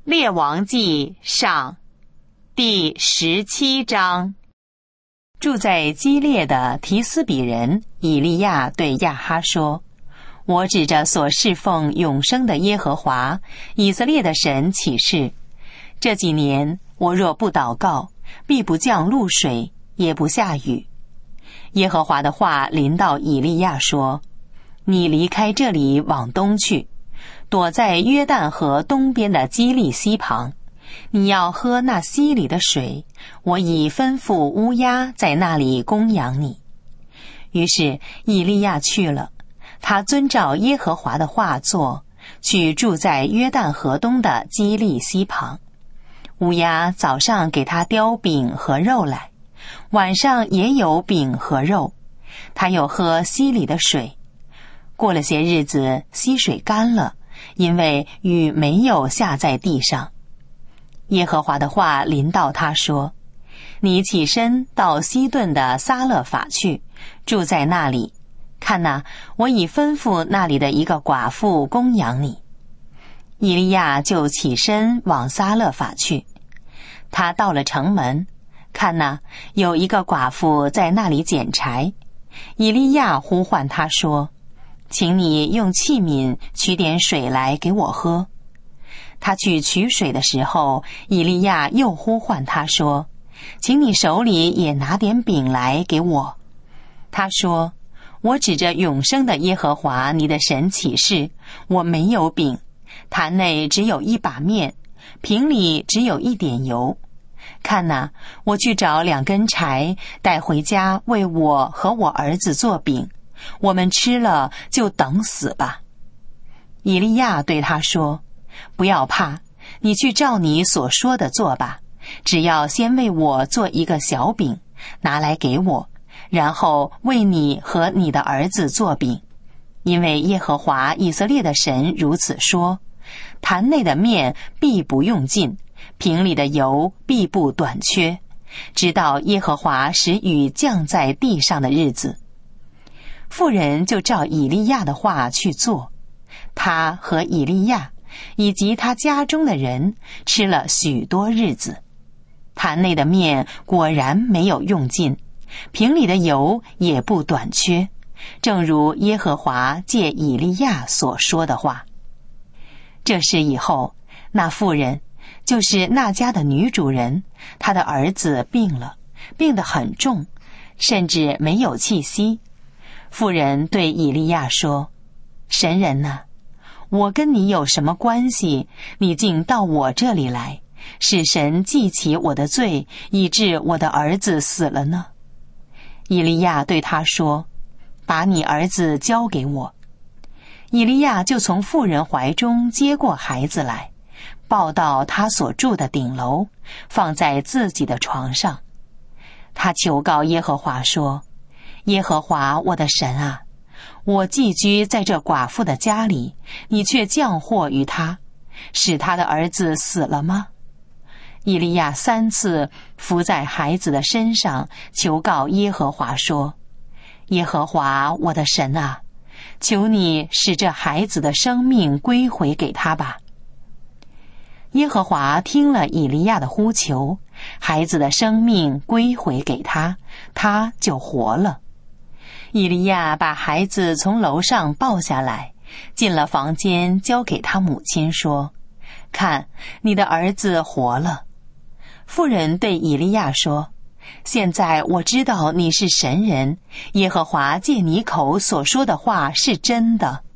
列王记上第17章。住在基列的提斯比人以利亚对亚哈说：我指着所侍奉永生的耶和华以色列的神起誓，这几年我若不祷告，必不降露水，也不下雨。耶和华的话临到以利亚说：你离开这里往东去，躲在约旦河东边的基利溪旁，你要喝那溪里的水，我已吩咐乌鸦在那里供养你。于是以利亚去了，他遵照耶和华的话做，去住在约旦河东的基利溪旁。乌鸦早上给他叼饼和肉来，晚上也有饼和肉，他又喝溪里的水。过了些日子，溪水干了，因为雨没有下在地上。耶和华的话临到他说：你起身到西顿的撒勒法去，住在那里。看哪，我已吩咐那里的一个寡妇供养你。以利亚就起身往撒勒法去。他到了城门，看哪，有一个寡妇在那里捡柴。以利亚呼唤他说：请你用器皿取点水来给我喝。他去取水的时候，以利亚又呼唤他说：请你手里也拿点饼来给我。他说：我指着永生的耶和华你的神起誓，我没有饼，坛内只有一把面，瓶里只有一点油。看哪，我去找2根柴，带回家为我和我儿子做饼，我们吃了就等死吧。以利亚对他说：不要怕，你去照你所说的做吧，只要先为我做一个小饼，拿来给我，然后为你和你的儿子做饼。因为耶和华以色列的神如此说：坛内的面必不用尽，瓶里的油必不短缺，直到耶和华使雨降在地上的日子。妇人就照以利亚的话去做，他和以利亚以及他家中的人吃了许多日子。坛内的面果然没有用尽，瓶里的油也不短缺，正如耶和华借以利亚所说的话。这事以后，那妇人，就是那家的女主人，她的儿子病了，病得很重，甚至没有气息。妇人对以利亚说：神人哪，我跟你有什么关系？你竟到我这里来，使神记起我的罪，以致我的儿子死了呢？以利亚对他说：把你儿子交给我。以利亚就从妇人怀中接过孩子来，抱到他所住的顶楼，放在自己的床上。他求告耶和华说：耶和华我的神啊，我寄居在这寡妇的家里，你却降祸于他，使他的儿子死了吗？以利亚3次伏在孩子的身上，求告耶和华说：耶和华我的神啊，求你使这孩子的生命归回给他吧。耶和华听了以利亚的呼求，孩子的生命归回给他，他就活了。以利亚把孩子从楼上抱下来，进了房间，交给他母亲说：看，你的儿子活了。妇人对以利亚说：现在我知道你是神人，耶和华借你口所说的话是真的。